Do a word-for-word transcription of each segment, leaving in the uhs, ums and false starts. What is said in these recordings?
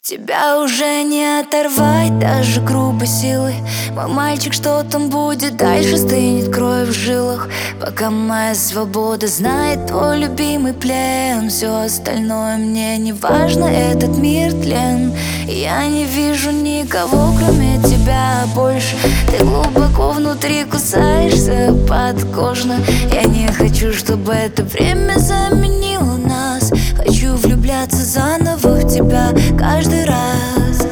Тебя уже не оторвать даже грубой силой. Мой мальчик, что там будет дальше, стынет кровь в жилах. Пока моя свобода знает твой любимый плен. Все остальное мне не важно, этот мир тлен. Я не вижу никого, кроме тебя больше. Ты глубоко внутри кусаешься подкожно. Я не хочу, чтобы это время заменило нас. Хочу влюбляться заново в тебя каждый раз.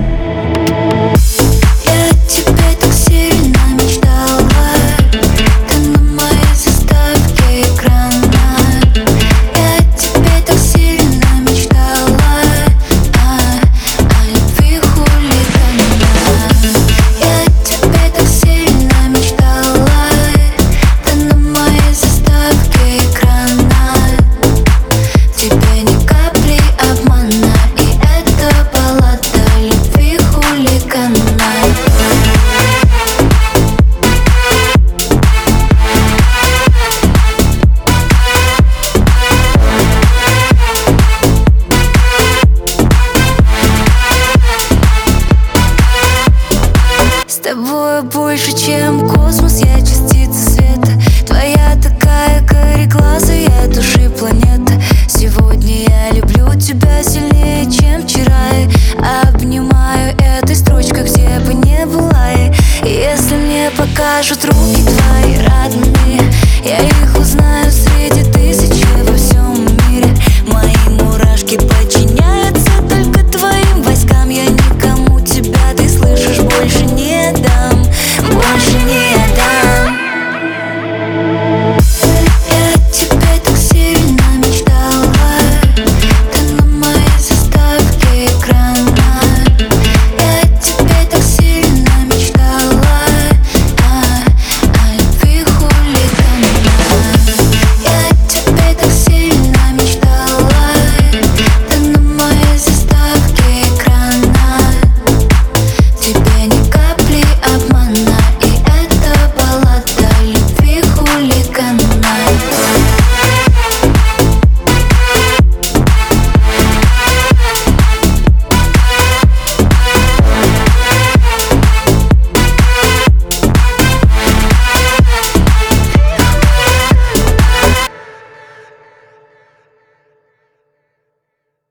Я тебе так сильно мечтала, ты на моей заставке экрана. Я тебе так сильно мечтала, а, о любви хулигана. Я тебе так сильно мечтала, ты на моей заставке экрана. В тебе ни капли обмана, и это баллада любви хулигана. С тобой больше, чем космос, я частица света. Твоя такая кореглазая души планета. Сегодня я люблю тебя сильнее, чем вчера. И обнимаю этой строчкой, где бы не была. И если мне покажут руки твои,